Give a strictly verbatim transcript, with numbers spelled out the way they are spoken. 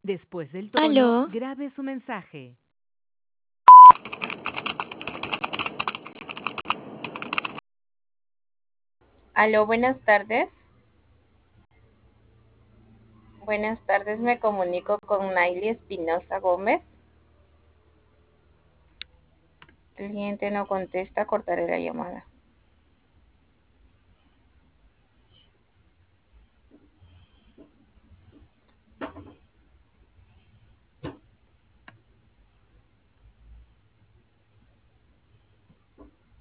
Después del tono, Aló, grabe su mensaje. Aló, buenas tardes. Buenas tardes, me comunico con Naily Espinosa Gómez. El cliente no contesta, cortaré la llamada.